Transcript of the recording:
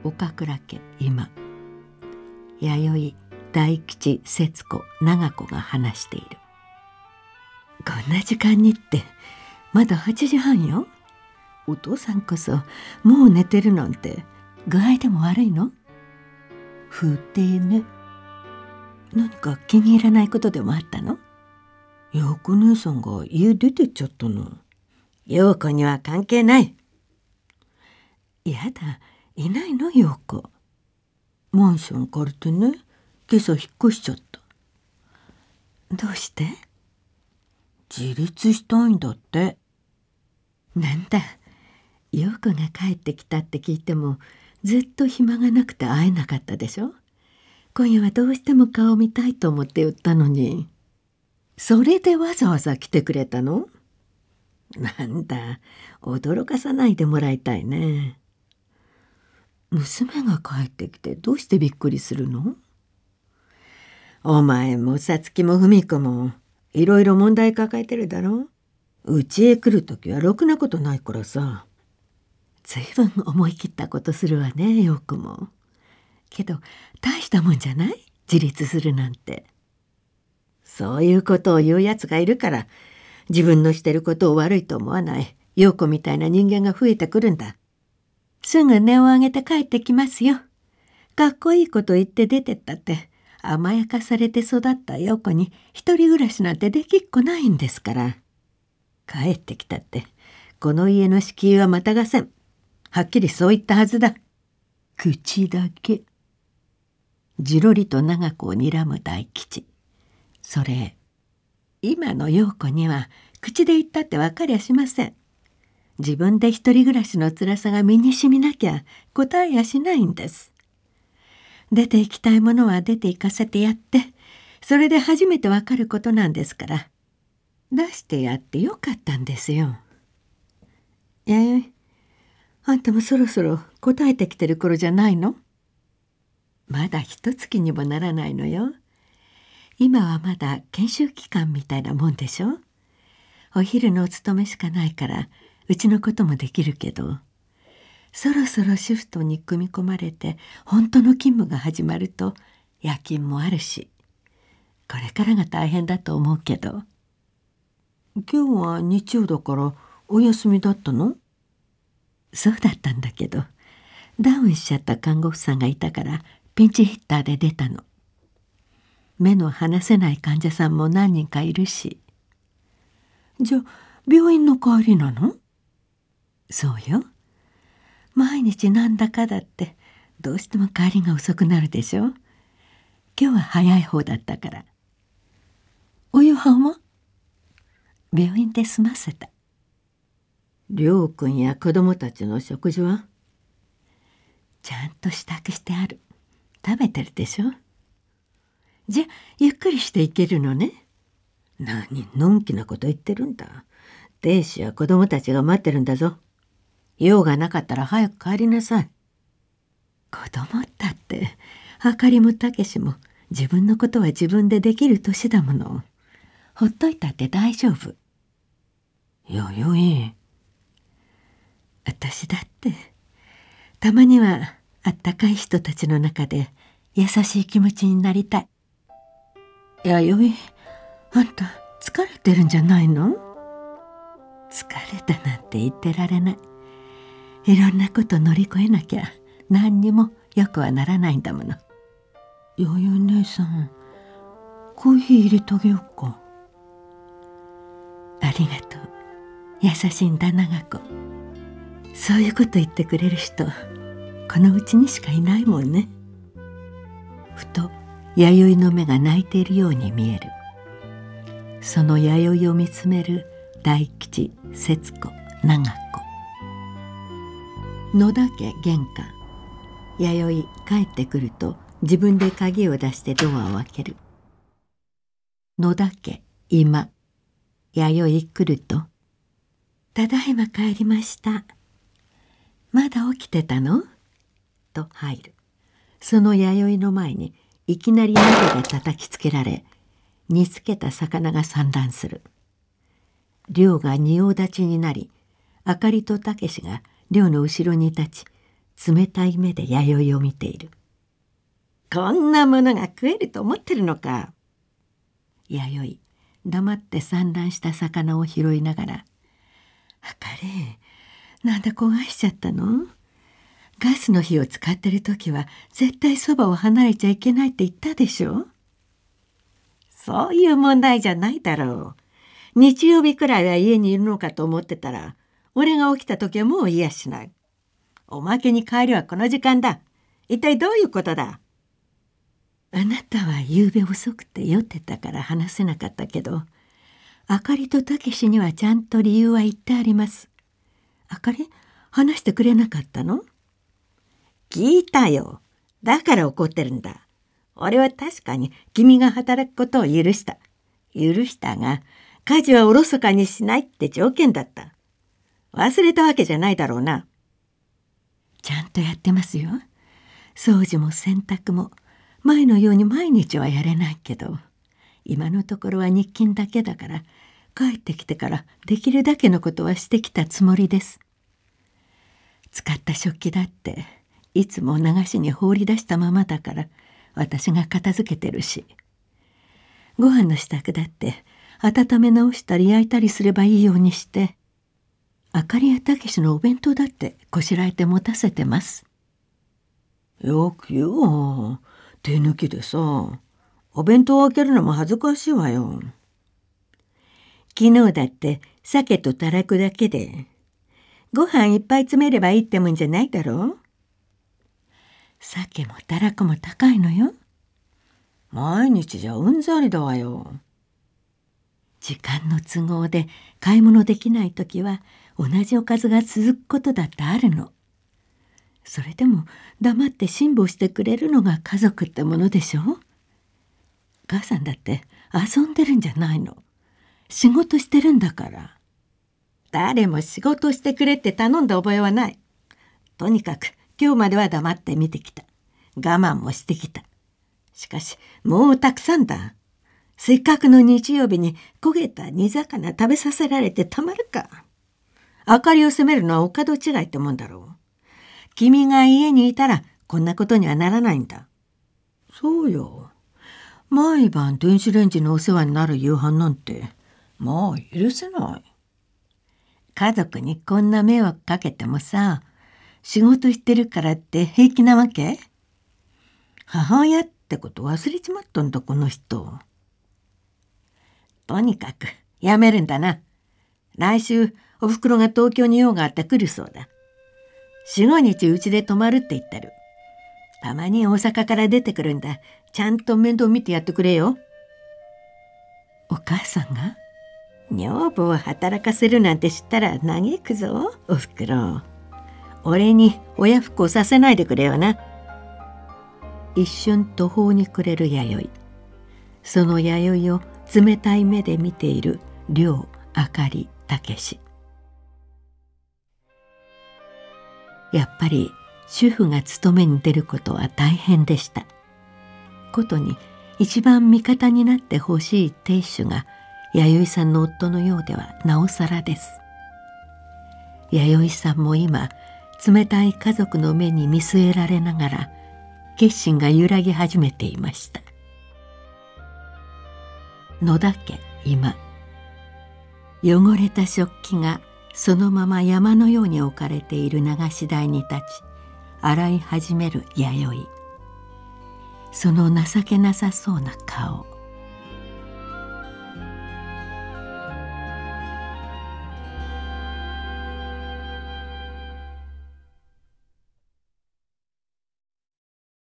岡倉家今、弥生、大吉、節子、長子が話している。こんな時間にってまだ8時半よ。お父さんこそもう寝てるなんて具合でも悪いの？ふてね。何か気に入らないことでもあったの？陽子姉さんが家出てっちゃったの。陽子には関係ない。やだ、いないの陽子。マンション借りてね、今朝引っ越しちゃった。どうして？自立したいんだって。なんだ、陽子が帰ってきたって聞いてもずっと暇がなくて会えなかったでしょ。今夜はどうしても顔を見たいと思って言ったのに。それでわざわざ来てくれたの？なんだ、驚かさないでもらいたいね。娘が帰ってきてどうしてびっくりするの？お前もさつきもふみこもいろいろ問題抱えてるだろ。うちへ来るときはろくなことないからさ。ずいぶん思い切ったことするわね、陽子も。けど大したもんじゃない？自立するなんて。そういうことを言うやつがいるから自分のしてることを悪いと思わない陽子みたいな人間が増えてくるんだ。すぐ音を上げて帰ってきますよ。かっこいいこと言って出てったって甘やかされて育った陽子に一人暮らしなんてできっこないんですから。帰ってきたってこの家の敷居はまたがせん。はっきりそう言ったはずだ。口だけ。じろりと長子を睨む大吉。それ今の陽子には口で言ったって分かりゃしません。自分で一人暮らしの辛さが身にしみなきゃ答えやしないんです。出て行きたいものは出て行かせてやって、それで初めて分かることなんですから、出してやってよかったんですよ。弥生、あんたもそろそろ答えてきてる頃じゃないの？まだ一月にもならないのよ。今はまだ研修期間みたいなもんでしょ。お昼のお勤めしかないからうちのこともできるけど、そろそろシフトに組み込まれて本当の勤務が始まると夜勤もあるし、これからが大変だと思うけど。今日は日曜だからお休みだったの？そうだったんだけど、ダウンしちゃった看護婦さんがいたからピンチヒッターで出たの。目の離せない患者さんも何人かいるし。じゃあ病院の帰りなの？そうよ。毎日なんだかだってどうしても帰りが遅くなるでしょ。今日は早い方だったから。お夕飯は？病院で済ませた。亮君や子供たちの食事は？ちゃんと支度してある。食べてるでしょ。じゃあゆっくりしていけるのね。何のんきなこと言ってるんだ。亭主や子供たちが待ってるんだぞ。用がなかったら早く帰りなさい。子供だってあかりもたけしも自分のことは自分でできる年だもの。ほっといたって大丈夫。弥生、私だってたまにはあったかい人たちの中で優しい気持ちになりたい。弥生、あんた疲れてるんじゃないの？疲れたなんて言ってられない。いろんなこと乗り越えなきゃ何にもよくはならないんだもの。弥生姉さん、コーヒー入れてあげようか。ありがとう。優しいんだ長子。そういうこと言ってくれる人このうちにしかいないもんね。ふと弥生の目が泣いているように見える。その弥生を見つめる大吉、節子、長子。野田家玄関。弥生帰ってくると自分で鍵を出してドアを開ける。野田家今。弥生来ると「ただいま帰りました」「まだ起きてたの？」と入る。その弥生の前にいきなり鍋で叩きつけられ、煮つけた魚が散乱する。亮が仁王立ちになり、あかりとたけしが亮の後ろに立ち、 冷たい目で弥生を見ている。こんなものが食えると思ってるのか。弥生黙って産卵した魚を拾いながら、あかり、なんで焦がしちゃったの？ガスの火を使ってる時は絶対そばを離れちゃいけないって言ったでしょ。そういう問題じゃないだろう。日曜日くらいは家にいるのかと思ってたら、俺が起きた時はもういやしない。おまけに帰りはこの時間だ。一体どういうことだ？あなたは夕べ遅くて酔ってたから話せなかったけど、あかりとたけしにはちゃんと理由は言ってあります。あかり、話してくれなかったの？聞いたよ。だから怒ってるんだ。俺は確かに君が働くことを許した。許したが、家事はおろそかにしないって条件だった。忘れたわけじゃないだろうな。ちゃんとやってますよ。掃除も洗濯も。前のように毎日はやれないけど、今のところは日勤だけだから、帰ってきてからできるだけのことはしてきたつもりです。使った食器だっていつも流しに放り出したままだから私が片付けてるし、ご飯の支度だって温め直したり焼いたりすればいいようにして、あかりやたけしのお弁当だってこしらえて持たせてます。よく言うわ。手抜きでさ、お弁当を開けるのも恥ずかしいわよ。昨日だって鮭とたらこだけで、ご飯いっぱい詰めればいいってもんじゃないだろう。鮭もたらこも高いのよ。毎日じゃうんざりだわよ。時間の都合で買い物できない時は同じおかずが続くことだってあるの。それでも黙って辛抱してくれるのが家族ってものでしょ。母さんだって遊んでるんじゃないの。仕事してるんだから。誰も仕事してくれって頼んだ覚えはない。とにかく今日までは黙って見てきた。我慢もしてきた。しかしもうたくさんだ。せっかくの日曜日に焦げた煮魚食べさせられてたまるか。あかりを責めるのはお門違いってもんだろう。君が家にいたらこんなことにはならないんだ。そうよ。毎晩電子レンジのお世話になる夕飯なんてもう許せない。家族にこんな迷惑かけてもさ、仕事してるからって平気なわけ？母親ってこと忘れちまったんだこの人。とにかくやめるんだな。来週おふくろが東京に用があって来るそうだ。4、5日うちで泊まるって言ってる。たまに大阪から出てくるんだ。ちゃんと面倒見てやってくれよ。お母さんが？女房を働かせるなんて知ったら嘆くぞ、おふくろ。俺に親不孝させないでくれよな。一瞬途方に暮れる弥生。その弥生を冷たい目で見ている亮、あかり、たけし。やっぱり主婦が勤めに出ることは大変でした。ことに一番味方になってほしい亭主が弥生さんの夫のようではなおさらです。弥生さんも今冷たい家族の目に見据えられながら決心が揺らぎ始めていました。野田家今、汚れた食器がそのまま山のように置かれている流し台に立ち洗い始める弥生。その情けなさそうな顔、